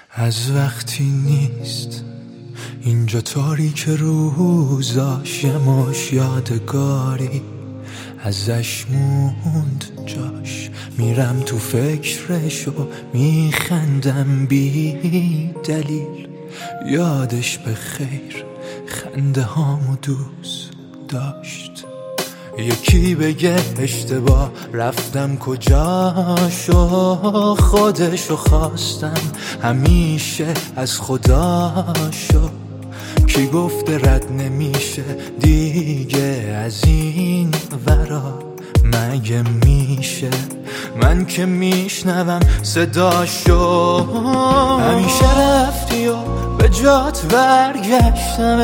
از وقتی نیست اینجا تاریک روزاش، یه مش یادگاری ازش موند جاش. میرم تو فکرش و میخندم بی دلیل، یادش به خیر خنده هامو دوست داشت. یکی بگه اشتباه رفتم کجاشو، خودشو خواستم همیشه از خداشو. کی گفته رد نمیشه دیگه از این ورا، مگه میشه من که میشنوم صداشو. همیشه رفتی و به جات برگشتم،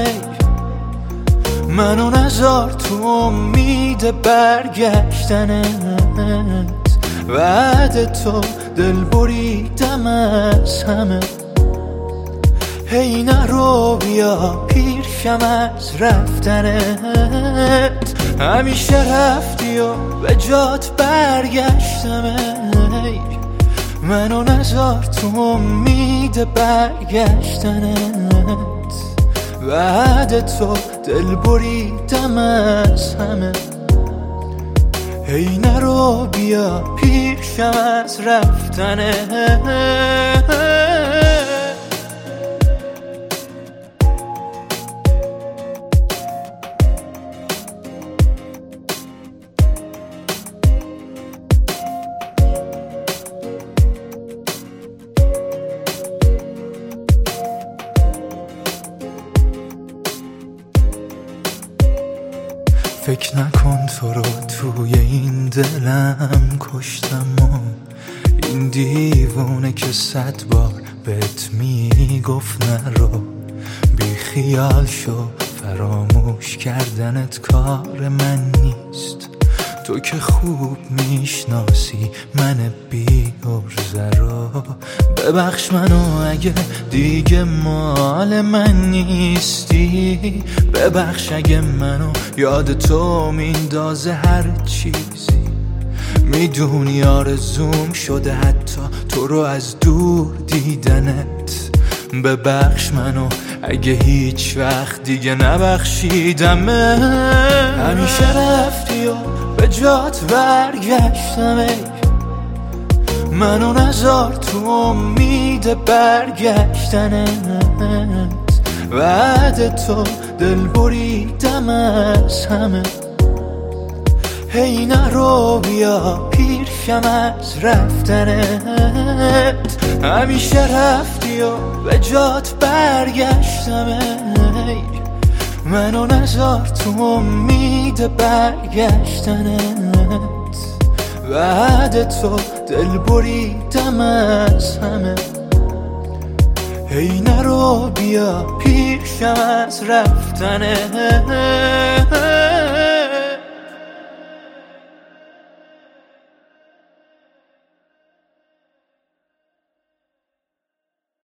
منو نذار تو امید برگشتنت. بعد تو دل بریدم از همه، هی نرو بیا پیرشم از رفتنت. همیشه رفتی و به جات برگشتم، منو نذار تو امید برگشتنت. بعد تو دل بریدم از همه، هی نرو بیا پیشم از رفتنت. فکر نکن تو رو توی این دلم کشتم و این دیوونه که 100 بار بهت میگفت نرو. بی خیال شو، فراموش کردنت کار من نیست. تو که خوب میشناسی من بی عرضه رو. ببخش منو اگه دیگه مال من نیستی، ببخش اگه منو یاد تو میندازه هر چیزی. میدونی آرزوم شده حتی تو رو از دور دیدنت. ببخش منو اگه هیچ وقت دیگه نبخشیدم. همیشه رفتی و به جات برگشتم، منو نذار تو امید برگشتنت. بعد تو دل بریدم از همه، هی نرو بیا پیرشم از رفتنت. همیشه رفتی و به جات برگشتم، منو نذار تو امید برگشتنت. بعد تو دل بریدم از همه، هی نرو بیا پیشم از رفتنت.